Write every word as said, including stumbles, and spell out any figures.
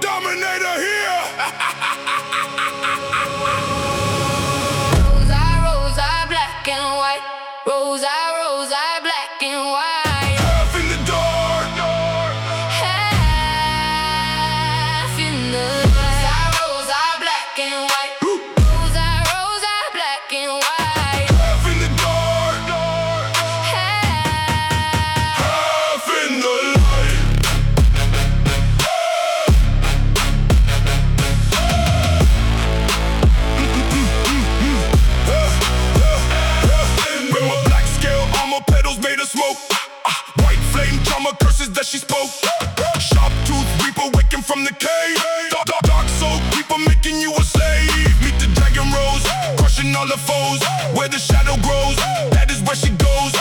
Dominator here. Rosa, Rosa, black and white. Rosa, Rosa, black and white. Half in the dark. Half in the Rosa, Rosa, black and white. Rosa, Rosa, black and white. Half in the dark. Half. Half in the light. With my black scale armor, pedals made of smoke. Ah, white flame drama, curses that she spoke. Sharp tooth reaper waking from the cave. Dark, dark, dark soul creeper making you a slave. Meet the dragon rose, crushing all the foes. Where the shadow grows, that is where she goes.